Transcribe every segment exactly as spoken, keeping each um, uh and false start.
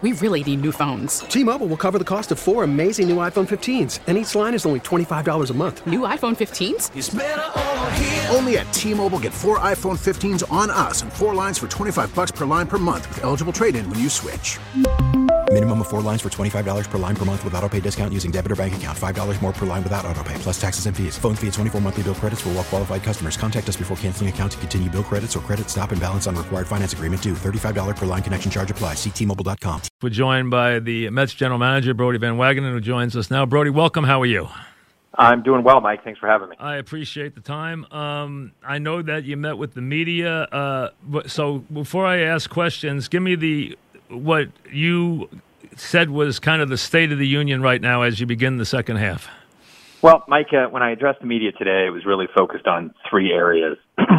We really need new phones. T-Mobile will cover the cost of four amazing new iPhone fifteens, and each line is only twenty-five dollars a month. New iPhone fifteens? It's better over here. Only at T-Mobile, get four iPhone fifteens on us and four lines for twenty-five dollars per line per month with eligible trade-in when you switch. Minimum of four lines for twenty-five dollars per line per month with autopay discount using debit or bank account. five dollars more per line without autopay, plus taxes and fees. Phone fee at twenty-four monthly bill credits for well-qualified customers. Contact us before canceling account to continue bill credits or credit stop and balance on required finance agreement due. thirty-five dollars per line connection charge applies. See T Mobile dot com. We're joined by the Mets general manager, Brodie Van Wagenen, who joins us now. Brodie, welcome. How are you? I'm doing well, Mike. Thanks for having me. I appreciate the time. Um, I know that you met with the media. Uh, but, so before I ask questions, give me the what you said was kind of the state of the union right now as you begin the second half. Well, Mike, uh, when I addressed the media today, it was really focused on three areas.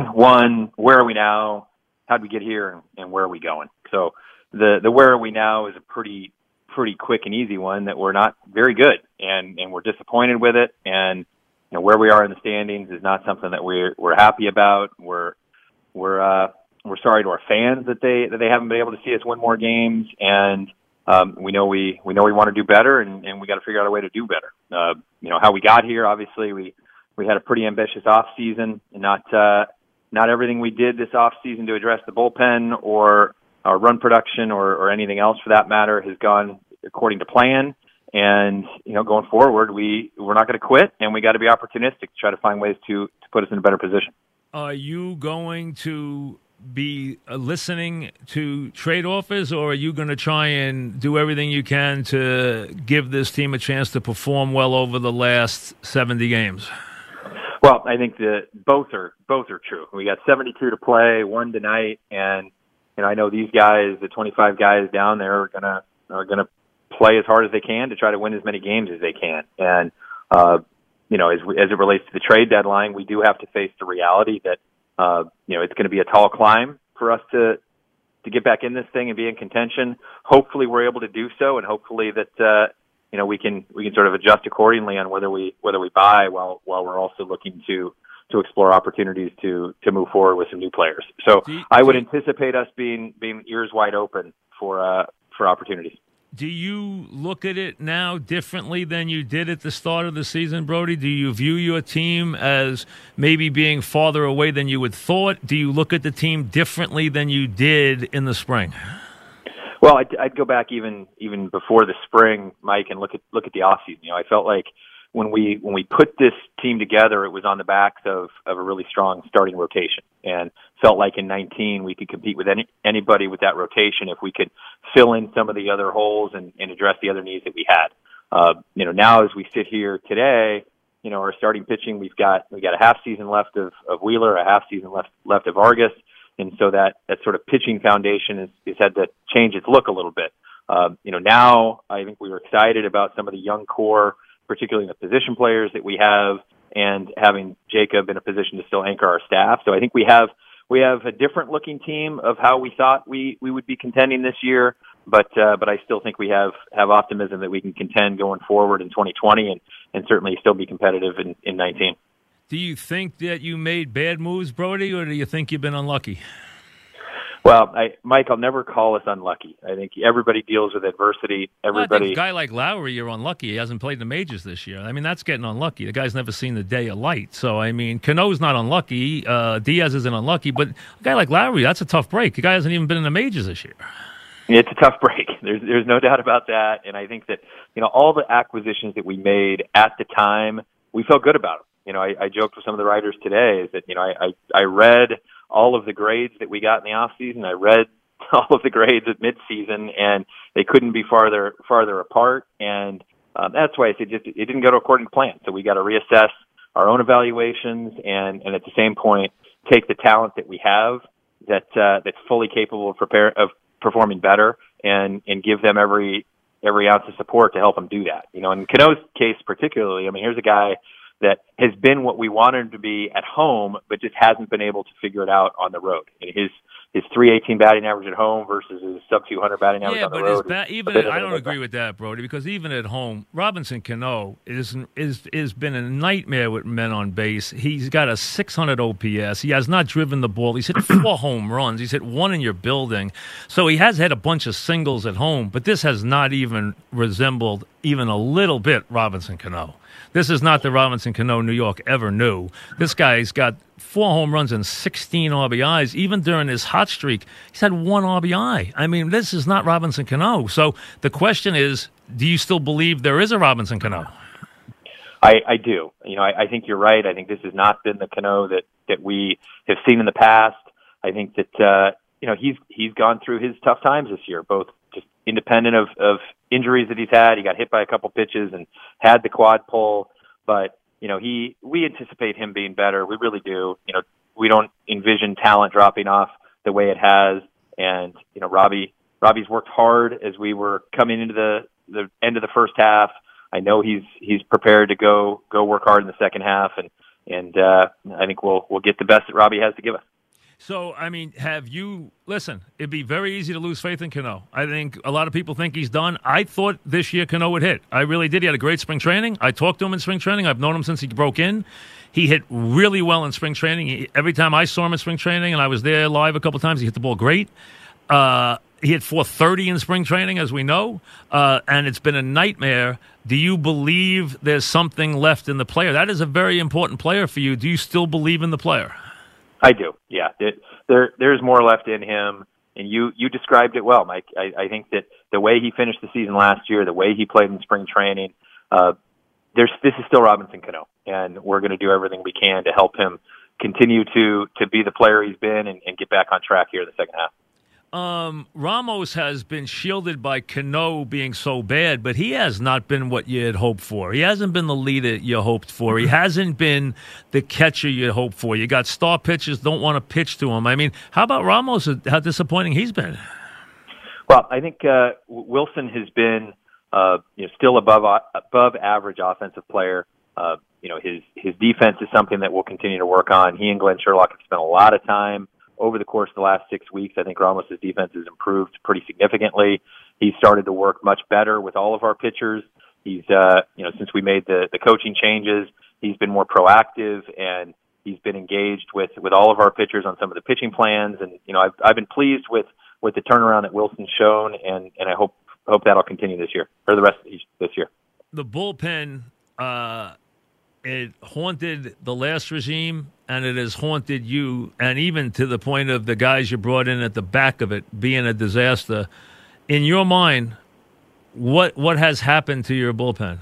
One, where are we now? How did we get here? And, and where are we going? So the, the where are we now is a pretty pretty quick and easy one, that we're not very good, and, and we're disappointed with it. And you know, where we are in the standings is not something that we're we're happy about. We're we're uh, we're sorry to our fans that they that they haven't been able to see us win more games, and um, we know we we know we want to do better, and, and we got to figure out a way to do better. Uh, you know how we got here. Obviously, we we had a pretty ambitious off season, and not uh, not everything we did this off season to address the bullpen or our run production or, or anything else for that matter has gone according to plan. And, you know, going forward, we, we're not going to quit, and we got to be opportunistic to try to find ways to, to put us in a better position. Are you going to be listening to trade offers, or are you going to try and do everything you can to give this team a chance to perform well over the last seventy games? Well, I think that both are both are true. We got seventy-two to play, one tonight, and you know I know these guys, the twenty-five guys down there, are gonna are gonna play as hard as they can to try to win as many games as they can. And uh, you know, as as it relates to the trade deadline, we do have to face the reality that uh, you know it's going to be a tall climb for us to to get back in this thing and be in contention. Hopefully, we're able to do so, and hopefully that. Uh, You know, we can we can sort of adjust accordingly on whether we whether we buy while while we're also looking to to explore opportunities to to move forward with some new players. So you, I would anticipate us being being ears wide open for uh, for opportunities. Do you look at it now differently than you did at the start of the season, Brodie? Do you view your team as maybe being farther away than you had thought? Do you look at the team differently than you did in the spring? Well, I'd, I'd go back even even before the spring, Mike, and look at look at the offseason. You know, I felt like when we when we put this team together, it was on the backs of, of a really strong starting rotation, and felt like in nineteen we could compete with any anybody with that rotation if we could fill in some of the other holes and, and address the other needs that we had. Uh, you know, now as we sit here today, you know, our starting pitching, we've got we got a half season left of, of Wheeler, a half season left left of Vargas. And so that, that sort of pitching foundation has, has had to change its look a little bit. Uh, you know, now I think we were excited about some of the young core, particularly the position players that we have, and having Jacob in a position to still anchor our staff. So I think we have we have a different looking team of how we thought we, we would be contending this year. But uh, but I still think we have, have optimism that we can contend going forward in twenty twenty and, and certainly still be competitive in, in nineteen. Do you think that you made bad moves, Brodie, or do you think you've been unlucky? Well, I, Mike, I'll never call us unlucky. I think everybody deals with adversity. Everybody. Well, I think a guy like Lowry, you're unlucky. He hasn't played in the majors this year. I mean, that's getting unlucky. The guy's never seen the day of light. So, I mean, Cano's not unlucky. Uh, Diaz isn't unlucky. But a guy like Lowry, that's a tough break. The guy hasn't even been in the majors this year. It's a tough break. There's there's no doubt about that. And I think that, you know, all the acquisitions that we made at the time, we felt good about them. You know, I, I joked with some of the writers today that, you know, I, I, I read all of the grades that we got in the off season. I read all of the grades at midseason, and they couldn't be farther farther apart. And um, that's why I said just, it didn't go according to plan. So we got to reassess our own evaluations, and, and at the same point, take the talent that we have that uh, that's fully capable of prepare of performing better, and and give them every every ounce of support to help them do that. You know, in Cano's case particularly, I mean, here's a guy that has been what we wanted him to be at home, but just hasn't been able to figure it out on the road. And his his three eighteen batting average at home versus his sub two hundred batting average yeah, on the but road. Ba- even I don't agree with that, Brody, because even at home, Robinson Cano is is is been a nightmare with men on base. He's got a six hundred O P S. He has not driven the ball. He's hit four home runs. He's hit one in your building. So he has had a bunch of singles at home, but this has not even resembled even a little bit Robinson Cano. This is not the Robinson Cano New York ever knew. This guy's got four home runs and sixteen R B Is. Even during his hot streak, he's had one R B I. I mean, this is not Robinson Cano. So the question is, do you still believe there is a Robinson Cano? I, I do. You know, I, I think you're right. I think this has not been the Cano that, that we have seen in the past. I think that, uh, you know, he's he's gone through his tough times this year, both just independent of, of injuries that he's had. He got hit by a couple pitches and had the quad pull, but you know, he, we anticipate him being better. We really do. You know, we don't envision talent dropping off the way it has. And, you know, Robbie, Robbie's worked hard as we were coming into the, the end of the first half. I know he's, he's prepared to go, go work hard in the second half. And, and, uh, I think we'll, we'll get the best that Robbie has to give us. So, I mean, have you – listen, it'd be very easy to lose faith in Cano. I think a lot of people think he's done. I thought this year Cano would hit. I really did. He had a great spring training. I talked to him in spring training. I've known him since he broke in. He hit really well in spring training. He, every time I saw him in spring training, and I was there live a couple of times, he hit the ball great. Uh, he hit four thirty in spring training, as we know, uh, and it's been a nightmare. Do you believe there's something left in the player? That is a very important player for you. Do you still believe in the player? I do, yeah. It, there, there's more left in him, and you, you described it well, Mike. I, I think that the way he finished the season last year, the way he played in spring training, uh, there's this is still Robinson Cano, and we're going to do everything we can to help him continue to to be the player he's been and, and get back on track here in the second half. Um, Ramos has been shielded by Cano being so bad, but he has not been what you had hoped for. He hasn't been the leader you hoped for. He hasn't been the catcher you hoped for. You got star pitchers don't want to pitch to him. I mean, how about Ramos? How disappointing he's been. Well, I think uh, Wilson has been uh, you know, still above above average offensive player. Uh, you know, his his defense is something that we'll continue to work on. He and Glenn Sherlock have spent a lot of time over the course of the last six weeks. I think Ramos' defense has improved pretty significantly. He's started to work much better with all of our pitchers. He's, uh, you know, since we made the, the coaching changes, he's been more proactive and he's been engaged with, with all of our pitchers on some of the pitching plans. And, you know, I've, I've been pleased with, with the turnaround that Wilson's shown, and, and I hope, hope that'll continue this year, or the rest of this year. The bullpen, uh, it haunted the last regime, and it has haunted you, and even to the point of the guys you brought in at the back of it being a disaster. In your mind, what what has happened to your bullpen?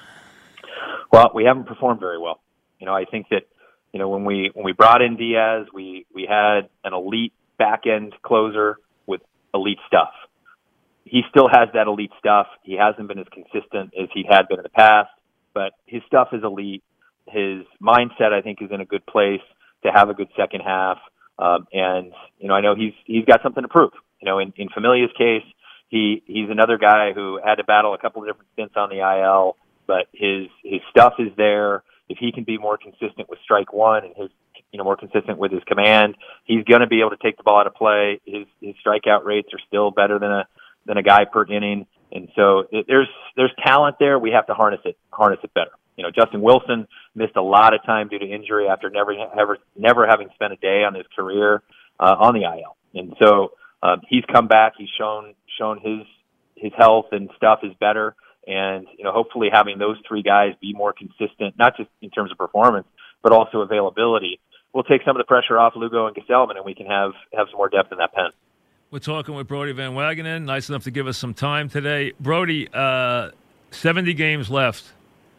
Well, we haven't performed very well. You know, I think that, you know, when we when we brought in Diaz, we, we had an elite back-end closer with elite stuff. He still has that elite stuff. He hasn't been as consistent as he had been in the past, but his stuff is elite. His mindset, I think, is in a good place to have a good second half. Um, and, you know, I know he's he's got something to prove. You know, in, in Familia's case, he he's another guy who had to battle a couple of different stints on the I L, but his his stuff is there. If he can be more consistent with strike one and his, you know, more consistent with his command, he's going to be able to take the ball out of play. His his strikeout rates are still better than a than a guy per inning. And so it, there's there's talent there. We have to harness it harness it better. You know, Justin Wilson missed a lot of time due to injury after never ever never having spent a day on his career uh, on the I L. And so um, he's come back. He's shown shown his his health and stuff is better. And you know, hopefully having those three guys be more consistent, not just in terms of performance, but also availability, will take some of the pressure off Lugo and Gesellman, and we can have have some more depth in that pen. We're talking with Brodie Van Wagenen. Nice enough to give us some time today. Brodie, uh, seventy games left.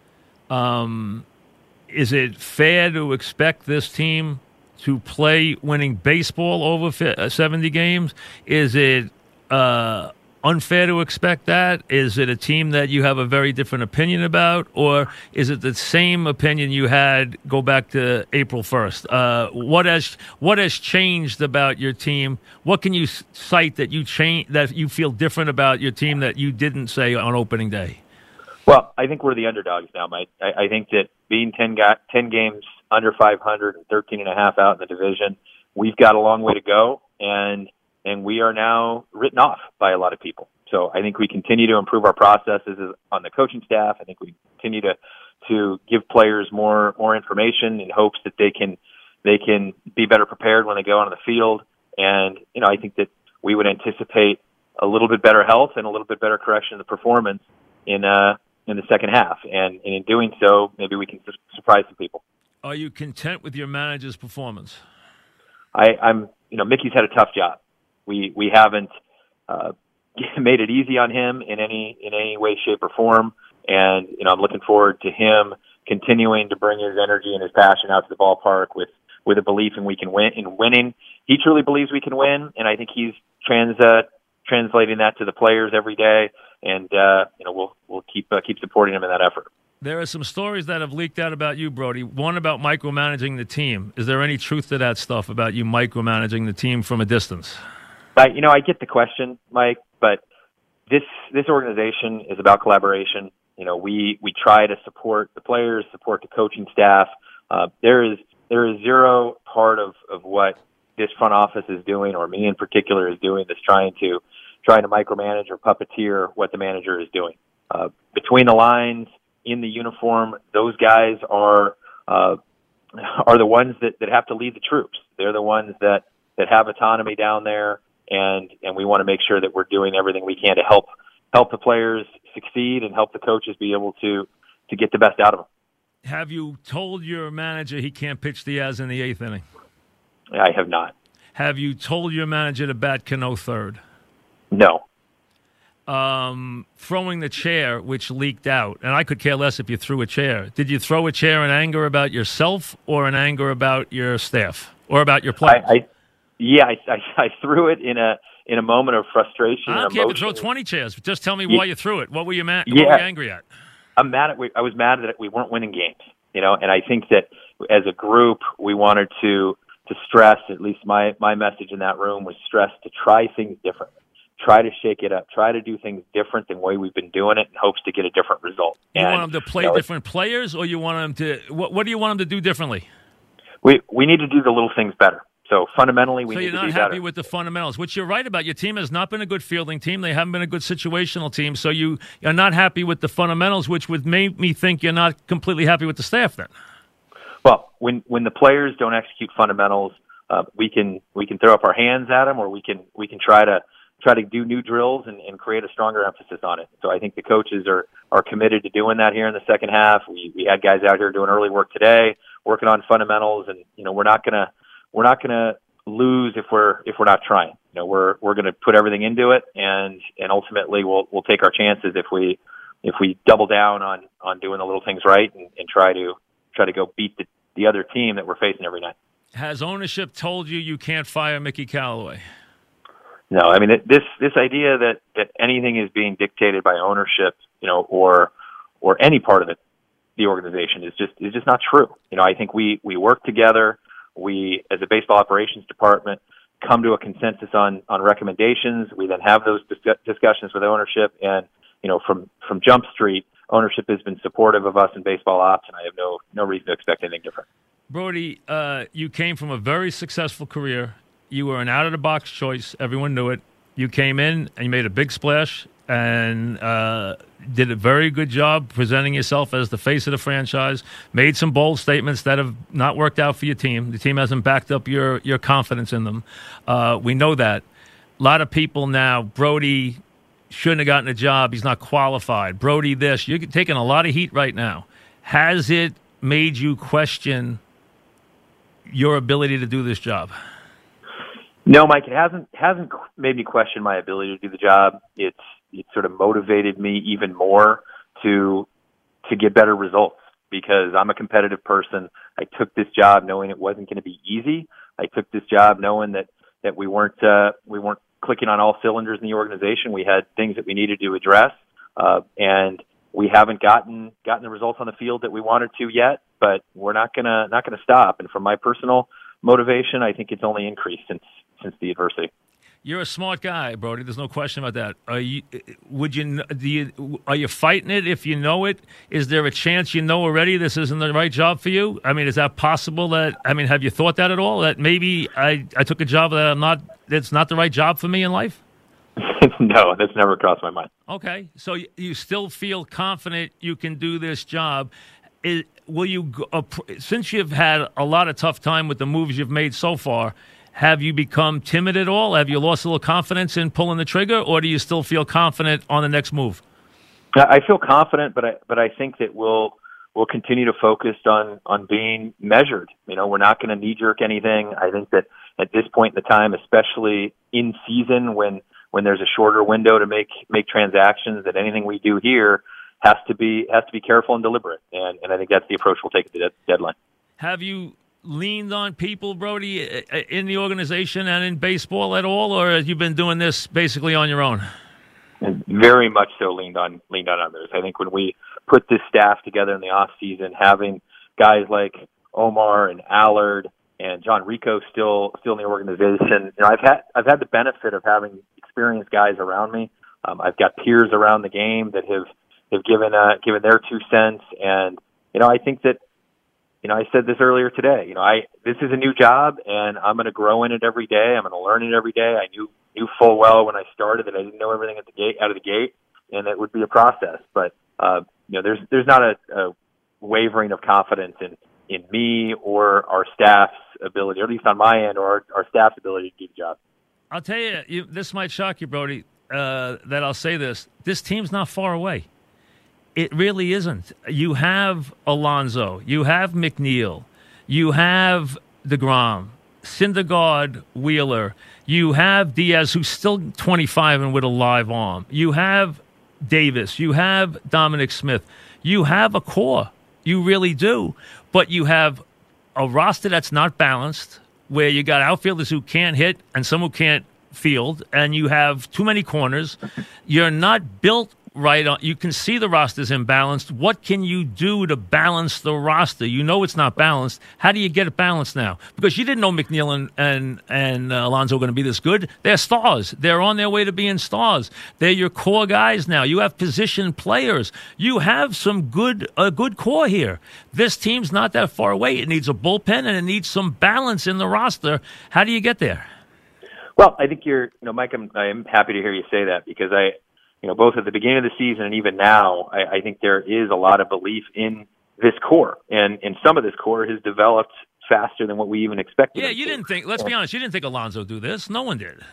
Um, is it fair to expect this team to play winning baseball over seventy games? Is it uh, unfair to expect that? Is it a team that you have a very different opinion about? Or is it the same opinion you had go back to April first? Uh, what has what has changed about your team? What can you cite that you change, that you feel different about your team that you didn't say on opening day? Well, I think we're the underdogs now, Mike. I, I think that being ten, ga- ten games under five hundred and thirteen and a half out in the division, we've got a long way to go. And and we are now written off by a lot of people. So I think we continue to improve our processes on the coaching staff. I think we continue to to give players more more information in hopes that they can they can be better prepared when they go onto the field. And you know, I think that we would anticipate a little bit better health and a little bit better correction of the performance in uh in the second half. And, and in doing so, maybe we can su- surprise some people. Are you content with your manager's performance? I, I'm, you know, Mickey's had a tough job. We we haven't uh, made it easy on him in any in any way, shape, or form. And you know, I'm looking forward to him continuing to bring his energy and his passion out to the ballpark with with a belief in we can win in winning. He truly believes we can win, and I think he's trans uh, translating that to the players every day. And uh, you know, we'll we'll keep uh, keep supporting him in that effort. There are some stories that have leaked out about you, Brody. One about micromanaging the team. Is there any truth to that stuff about you micromanaging the team from a distance? I, you know, I get the question, Mike, but this this organization is about collaboration. You know, we, we try to support the players, support the coaching staff. Uh, there is there is zero part of, of what this front office is doing, or me in particular is doing, that's trying to trying to micromanage or puppeteer what the manager is doing. Uh, between the lines, in the uniform, those guys are uh, are the ones that, that have to lead the troops. They're the ones that, that have autonomy down there, and, and we want to make sure that we're doing everything we can to help help the players succeed and help the coaches be able to, to get the best out of them. Have you told your manager he can't pitch Diaz in the eighth inning? I have not. Have you told your manager to bat Cano third? No. Um, throwing the chair, which leaked out, and I could care less if you threw a chair. Did you throw a chair in anger about yourself or in anger about your staff or about your players? I, I, yeah, I, I, I threw it in a in a moment of frustration. I don't and care if you emotion. throw twenty chairs. Just tell me yeah. why you threw it. What were you mad? Yeah. What were you angry at? I'm mad at. I was mad that we weren't winning games. You know, and I think that as a group, we wanted to to stress. At least my my message in that room was stress to try things differently. Try to shake it up. Try to do things different than the way we've been doing it in hopes to get a different result. You and, want them to play you know, different players, or you want them to what, – what do you want them to do differently? We we need to do the little things better. So fundamentally, we so need to be better. So you're not happy with the fundamentals, which you're right about. Your team has not been a good fielding team. They haven't been a good situational team. So you are not happy with the fundamentals, which would make me think you're not completely happy with the staff then. Well, when when the players don't execute fundamentals, uh, we can we can throw up our hands at them, or we can we can try to – try to do new drills and, and create a stronger emphasis on it. So I think the coaches are, are committed to doing that here in the second half. We we had guys out here doing early work today, working on fundamentals, and you know we're not gonna we're not gonna lose if we're if we're not trying. You know we're we're gonna put everything into it, and and ultimately we'll we'll take our chances if we if we double down on, on doing the little things right and, and try to try to go beat the, the other team that we're facing every night. Has ownership told you you can't fire Mickey Callaway? No, I mean, this this idea that, that anything is being dictated by ownership, you know, or or any part of it, the organization is just is just not true. You know, I think we, we work together. We, as a baseball operations department, come to a consensus on, on recommendations. We then have those dis- discussions with ownership, and you know, from from Jump Street, ownership has been supportive of us in baseball ops, and I have no no reason to expect anything different. Brody, uh, you came from a very successful career. You were an out-of-the-box choice. Everyone knew it. You came in and you made a big splash and uh, did a very good job presenting yourself as the face of the franchise, made some bold statements that have not worked out for your team. The team hasn't backed up your, your confidence in them. Uh, we know that. A lot of people now, Brody shouldn't have gotten a job. He's not qualified. Brody this. You're taking a lot of heat right now. Has it made you question your ability to do this job? No, Mike, it hasn't hasn't made me question my ability to do the job. It's it sort of motivated me even more to to get better results, because I'm a competitive person. I took this job knowing it wasn't going to be easy. I took this job knowing that that we weren't uh, we weren't clicking on all cylinders in the organization. We had things that we needed to address, uh, and we haven't gotten gotten the results on the field that we wanted to yet. But we're not gonna not gonna stop. And from my personal motivation, I think it's only increased since since the adversity. You're a smart guy, Brody. There's no question about that. Are you? Would you? Do you? Are you fighting it if you know it? Is there a chance you know already this isn't the right job for you? I mean, is that possible? That I mean, have you thought that at all? That maybe I, I took a job that I'm not. That's not the right job for me in life. No, that's never crossed my mind. Okay, so you still feel confident you can do this job. Is, will you? Uh, since you've had a lot of tough time with the moves you've made so far. Have you become timid at all? Have you lost a little confidence in pulling the trigger, or do you still feel confident on the next move? I feel confident, but I but I think that we'll we'll continue to focus on on being measured. You know, we're not going to knee jerk anything. I think that at this point in the time, especially in season when when there's a shorter window to make make transactions, that anything we do here has to be has to be careful and deliberate. And and I think that's the approach we'll take at the de- deadline. Have you leaned on people, Brody, in the organization and in baseball at all, or have you been doing this basically on your own? And very much so leaned on leaned on others. I think when we put this staff together in the off season, having guys like Omar and Allard and John Rico still still in the organization, you know, I've had I've had the benefit of having experienced guys around me. Um, I've got peers around the game that have have given uh, given their two cents, and you know, I think that. You know, I said this earlier today. You know, I this is a new job, and I'm going to grow in it every day. I'm going to learn it every day. I knew knew full well when I started that I didn't know everything at the gate out of the gate, and it would be a process. But uh, you know, there's there's not a, a wavering of confidence in in me or our staff's ability, or at least on my end, or our, our staff's ability to do the job. I'll tell you, you this might shock you, Brody, uh, that I'll say this. This team's not far away. It really isn't. You have Alonso. You have McNeil. You have DeGrom, Syndergaard, Wheeler. You have Diaz, who's still twenty-five and with a live arm. You have Davis. You have Dominic Smith. You have a core. You really do. But you have a roster that's not balanced, where you got outfielders who can't hit and some who can't field, and you have too many corners. You're not built right on. You can see the roster's imbalanced. What can you do to balance the roster? You know it's not balanced. How do you get it balanced now? Because you didn't know McNeil and and, and uh, Alonso were going to be this good. They're stars. They're on their way to being stars. They're your core guys now. You have position players. You have some good a good core here. This team's not that far away. It needs a bullpen and it needs some balance in the roster. How do you get there? Well, I think you're, you know, Mike, I'm, I'm happy to hear you say that because I, you know, both at the beginning of the season and even now, I, I think there is a lot of belief in this core, and, and some of this core has developed faster than what we even expected. Yeah, you didn't think, let's be honest, you didn't think Alonso would do this. No one did.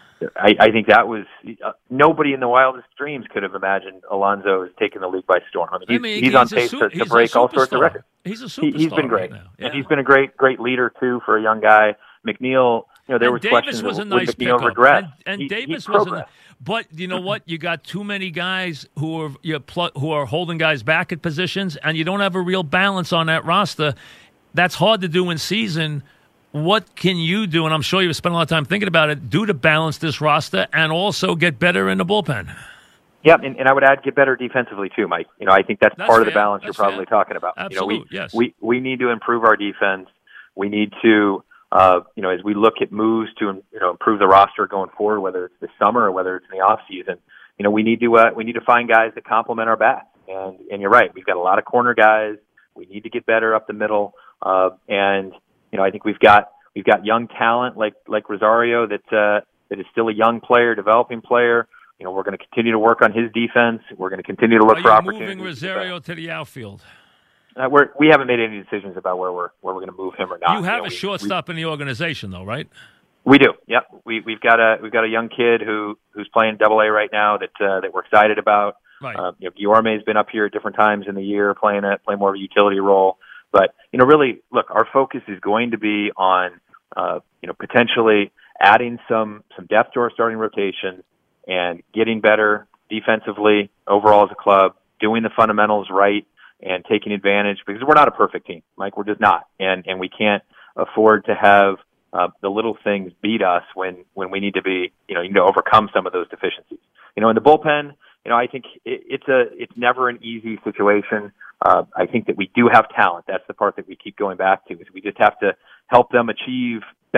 I, I think that was, uh, nobody in the wildest dreams could have imagined Alonso taking the league by storm. I mean, he's, I mean, he's, he's on pace su- to, to break all sorts of records. He's a superstar. He, he's been great. Right now. Yeah. And he's been a great, great leader, too, for a young guy. McNeil, you know, there and was Davis questions was a of, nice would McNeil pickup. regret. And, and he, Davis he was a, but you know what? You got too many guys who are you pl- who are holding guys back at positions, and you don't have a real balance on that roster. That's hard to do in season. What can you do? And I'm sure you've spent a lot of time thinking about it. Do to balance this roster and also get better in the bullpen. Yeah, and, and I would add get better defensively too, Mike. You know, I think that's, that's part fair. of the balance that's you're probably fair. talking about. Absolutely, you know, we, yes. we we need to improve our defense. We need to, uh, you know, as we look at moves to you know improve the roster going forward, whether it's this summer or whether it's in the off season. You know, we need to uh, we need to find guys that complement our bats. And and you're right, we've got a lot of corner guys. We need to get better up the middle. Uh, and you know, I think we've got we've got young talent like like Rosario that uh, that is still a young player, developing player. You know, we're going to continue to work on his defense. We're going to continue to look Are for you opportunities. Moving Rosario to the outfield. Uh, we're, we haven't made any decisions about where we're where we're going to move him or not. You have you know, a we, shortstop we, in the organization, though, right? We do. Yep. We we've got a we've got a young kid who who's playing Double A right now that uh, that we're excited about. Right. Uh, you know, Guillorme's been up here at different times in the year playing a playing more of a utility role. But you know, really, look, our focus is going to be on uh, you know potentially adding some some depth to our starting rotation and getting better defensively overall as a club, doing the fundamentals right, and taking advantage because we're not a perfect team, Mike. We're just not, and and we can't afford to have uh, the little things beat us when when we need to be, you know, you need to overcome some of those deficiencies. You know, in the bullpen, you know, I think it, it's a it's never an easy situation. Uh, I think that we do have talent. That's the part that we keep going back to. Is we just have to help them achieve better.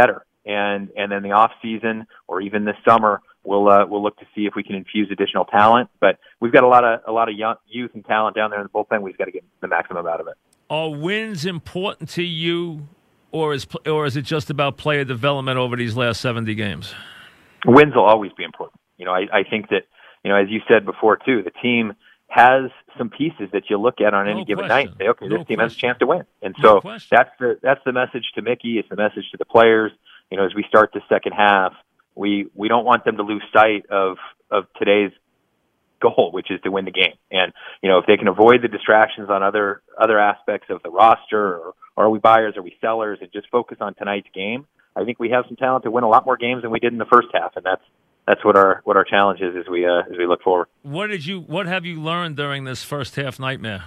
and and then the off season or even this summer, we'll uh, we'll look to see if we can infuse additional talent. But we've got a lot of a lot of young youth and talent down there in the bullpen. We've got to get the maximum out of it. Are wins important to you, or is or is it just about player development over these last seventy games? Wins will always be important. You know, I, I think that, you know, as you said before too, the team has some pieces that you look at on any No given question. night and say, okay, No this team question. has a chance to win. And No so question. that's the that's the message to Mickey. It's the message to the players. You know, as we start the second half, we we don't want them to lose sight of of today's goal, which is to win the game. And, you know, if they can avoid the distractions on other other aspects of the roster, or, or are we buyers, are we sellers, and just focus on tonight's game, I think we have some talent to win a lot more games than we did in the first half, and that's that's what our what our challenge is as we uh, as we look forward. What did you what have you learned during this first half nightmare?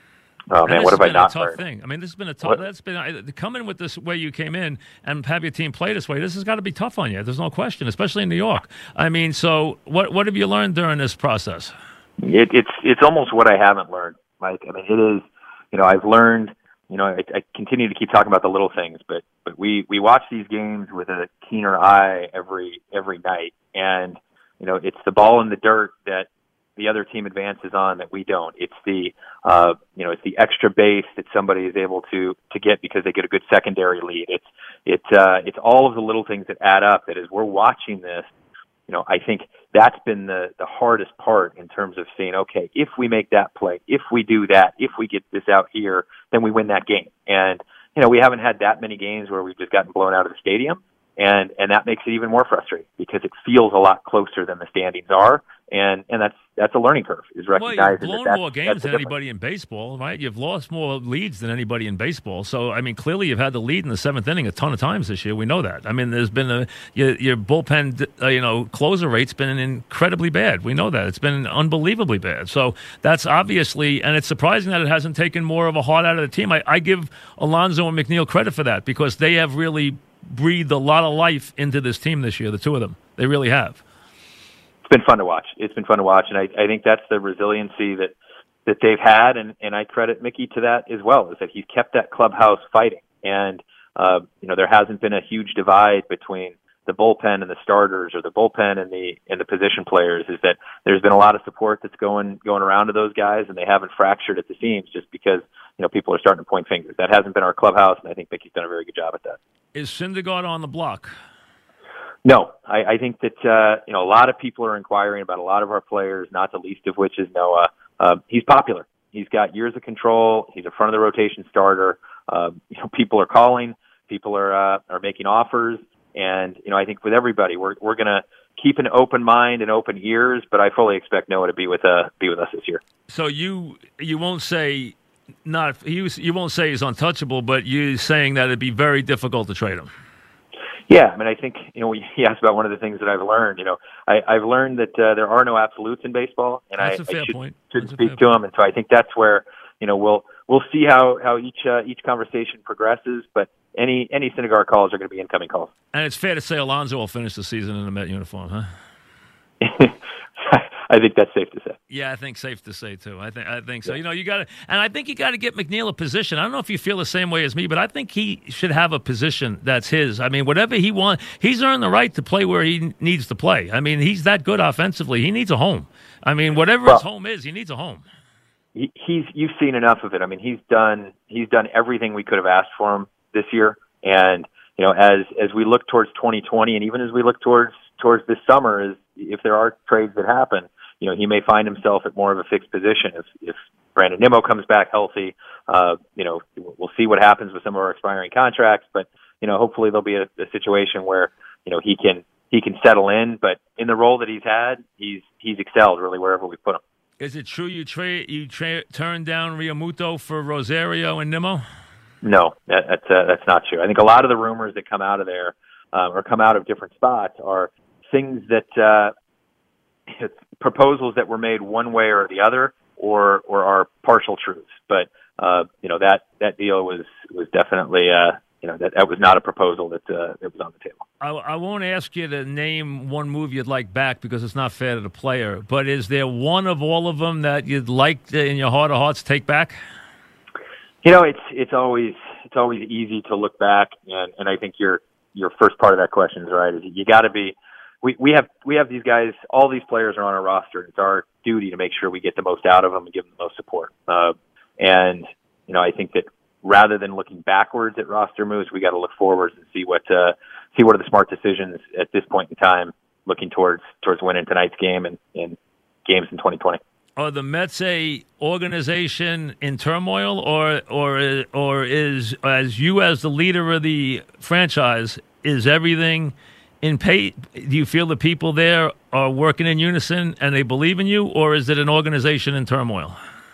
Oh And man, this what has have I been not a tough learned? thing. I mean, this has been a tough. What? That's been I- to come in with this way you came in and have your team play this way. This has got to be tough on you. There's no question, especially in New York. I mean, so what what have you learned during this process? It, it's it's almost what I haven't learned, Mike. I mean, it is. You know, I've learned. You know, I, I continue to keep talking about the little things, but but we we watch these games with a keener eye every every night, and you know, it's the ball in the dirt that the other team advances on that we don't. It's the uh, you know, it's the extra base that somebody is able to to get because they get a good secondary lead. It's it's uh, it's all of the little things that add up. That as we're watching this, you know, I think that's been the, the hardest part in terms of saying, okay, if we make that play, if we do that, if we get this out here, then we win that game. And, you know, we haven't had that many games where we've just gotten blown out of the stadium. And, and that makes it even more frustrating because it feels a lot closer than the standings are. And, and that's, that's a learning curve, is Well, recognizing you've blown that that's, more games that's the than difference. anybody in baseball, right? You've lost more leads than anybody in baseball. So, I mean, clearly you've had the lead in the seventh inning a ton of times this year. We know that. I mean, there's been a your, your bullpen, uh, you know, closer rate's been incredibly bad. We know that. It's been unbelievably bad. So that's obviously, and it's surprising that it hasn't taken more of a heart out of the team. I, I give Alonso and McNeil credit for that because they have really breathed a lot of life into this team this year, the two of them. They really have. It's been fun to watch. It's been fun to watch, and I, I think that's the resiliency that, that they've had, and, and I credit Mickey to that as well, is that he's kept that clubhouse fighting. And, uh, you know, there hasn't been a huge divide between the bullpen and the starters or the bullpen and the and the position players, is that there's been a lot of support that's going going around to those guys, and they haven't fractured at the seams just because, you know, people are starting to point fingers. That hasn't been our clubhouse, and I think Mickey's done a very good job at that. Is Syndergaard on the block? No, I, I think that, uh, you know, a lot of people are inquiring about a lot of our players, not the least of which is Noah. Uh, he's popular. He's got years of control. He's a front of the rotation starter. Uh, you know, people are calling. People are uh, are making offers. And, you know, I think with everybody, we're we're going to keep an open mind and open ears, but I fully expect Noah to be with uh, be with us this year. So you you won't say not you you won't say he's untouchable, but you're saying that it'd be very difficult to trade him. Yeah, I mean, I think, you know, he asked about one of the things that I've learned. You know, I, I've learned that uh, there are no absolutes in baseball, and That's I, a fair I should, point. should That's a speak fair to point. him. And so I think that's where, you know, we'll we'll see how how each uh, each conversation progresses. But any any Syndergaard calls are going to be incoming calls. And it's fair to say Alonso will finish the season in a Met uniform, huh? I think that's safe to say. Yeah, I think safe to say too. I think I think so. You know, you got to, and I think you got to get McNeil a position. I don't know if you feel the same way as me, but I think he should have a position that's his. I mean, whatever he wants, he's earned the right to play where he needs to play. I mean, he's that good offensively. He needs a home. I mean, whatever Well, his home is, he needs a home. He, he's you've seen enough of it. I mean, he's done he's done everything we could have asked for him this year. And you know, as as we look towards twenty twenty, and even as we look towards towards this summer, is if there are trades that happen, you know, he may find himself at more of a fixed position if, if Brandon Nimmo comes back healthy. Uh, you know, we'll see what happens with some of our expiring contracts, but, you know, hopefully there'll be a, a situation where, you know, he can, he can settle in, but in the role that he's had, he's, he's excelled really wherever we put him. Is it true you tra- you tra- turned down Realmuto for Rosario and Nimmo? No, that, that's, uh, that's not true. I think a lot of the rumors that come out of there, um, or come out of different spots are things that, uh, it's proposals that were made one way or the other, or or are partial truths. But uh, you know, that that deal was was definitely uh, you know that, that was not a proposal that uh, that was on the table. I, I won't ask you to name one move you'd like back because it's not fair to the player. But is there one of all of them that you'd like to, in your heart of hearts, take back? You know, it's it's always it's always easy to look back, and, and I think you're your first part of that question is right. Is you got to be. We, we have we have these guys. All these players are on our roster. It's our duty to make sure we get the most out of them and give them the most support. Uh, and you know, I think that rather than looking backwards at roster moves, we got to look forwards and see what uh, see what are the smart decisions at this point in time, looking towards towards winning tonight's game and, and games in twenty twenty. Are the Mets a organization in turmoil, or or or is as you as the leader of the franchise, is everything in pay? Do you feel the people there are working in unison and they believe in you, or is it an organization in turmoil?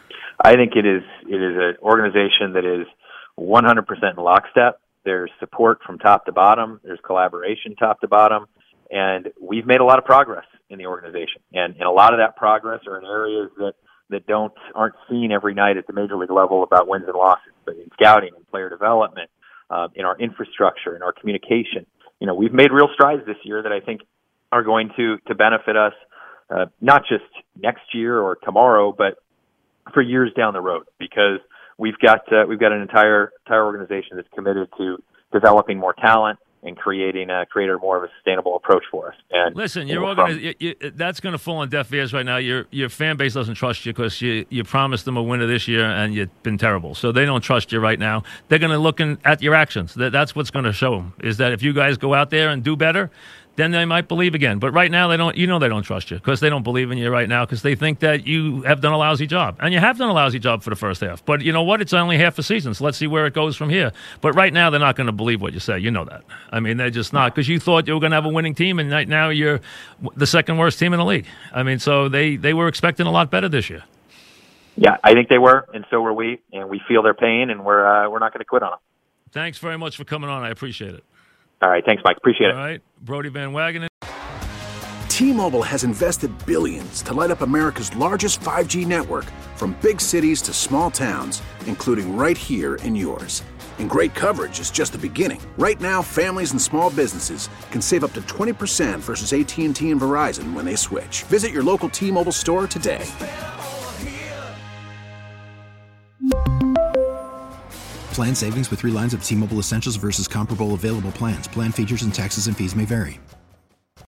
I think it is. It is an organization that is one hundred percent in lockstep. There's support from top to bottom. There's collaboration top to bottom, and we've made a lot of progress in the organization. And, and a lot of that progress are in areas that, that don't aren't seen every night at the major league level about wins and losses, but in scouting and player development, uh, in our infrastructure, in our communication. You know, we've made real strides this year that I think are going to, to benefit us, uh, not just next year or tomorrow, but for years down the road, because we've got uh, we've got an entire entire organization that's committed to developing more talent and creating a creating more of a sustainable approach for us. And listen, you're organiz- you, you, that's going to fall on deaf ears right now. Your your fan base doesn't trust you because you you promised them a winner this year and you've been terrible. So they don't trust you right now. They're going to look in, at your actions. That, that's what's going to show them, is that if you guys go out there and do better, then they might believe again. But right now, they don't. You know, they don't trust you because they don't believe in you right now because they think that you have done a lousy job, and you have done a lousy job for the first half. But you know what? It's only half a season, so let's see where it goes from here. But right now, they're not going to believe what you say. You know that. I mean, they're just not, because you thought you were going to have a winning team, and right now you're the second worst team in the league. I mean, so they they were expecting a lot better this year. Yeah, I think they were, and so were we, and we feel their pain, and we're uh, we're not going to quit on them. Thanks very much for coming on. I appreciate it. All right, thanks, Mike. Appreciate it. All right, Brodie Van Wagenen. T-Mobile has invested billions to light up America's largest five G network, from big cities to small towns, including right here in yours. And great coverage is just the beginning. Right now, families and small businesses can save up to twenty percent versus A T and T and Verizon when they switch. Visit your local T-Mobile store today. Plan savings with three lines of T-Mobile Essentials versus comparable available plans. Plan features and taxes and fees may vary.